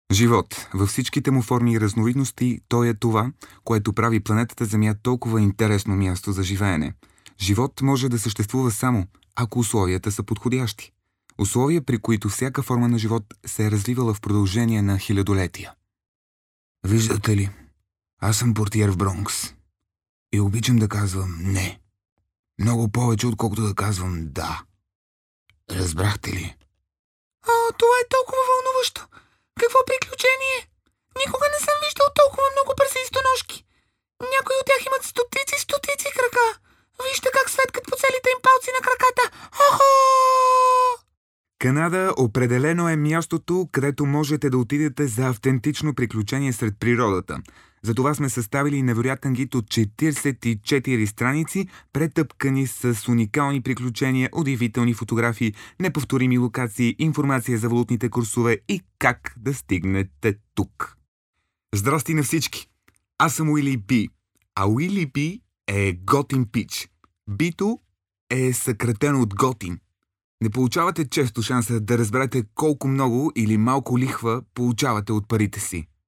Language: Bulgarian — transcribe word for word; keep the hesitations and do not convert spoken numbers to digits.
Живот. Във всичките му форми и разновидности той е това, което прави планетата Земя толкова интересно място за живеене. Живот може да съществува само, ако условията са подходящи. Условия, при които всяка форма на живот се е развивала в продължение на хилядолетия. Виждате ли, аз съм портиер в Бронкс и обичам да казвам не. Много повече, отколкото да казвам да. Разбрахте ли? О, това е толкова вълнуващо! Какво приключение! Никога не съм виждал толкова много прасистоножки. Някои от тях имат стотици, стотици крака. Вижте как светкат по целите им палци на краката. Охо! Канада определено е мястото, където можете да отидете за автентично приключение сред природата. Затова сме съставили невероятен гид от четиридесет и четири страници, претъпкани с уникални приключения, удивителни фотографии, неповторими локации, информация за валутните курсове и как да стигнете тук. Здрасти на всички! Аз съм Уили Би, а Уили Би е готин пич. Бито е съкратено от готин. Не получавате често шанса да разберете колко много или малко лихва получавате от парите си.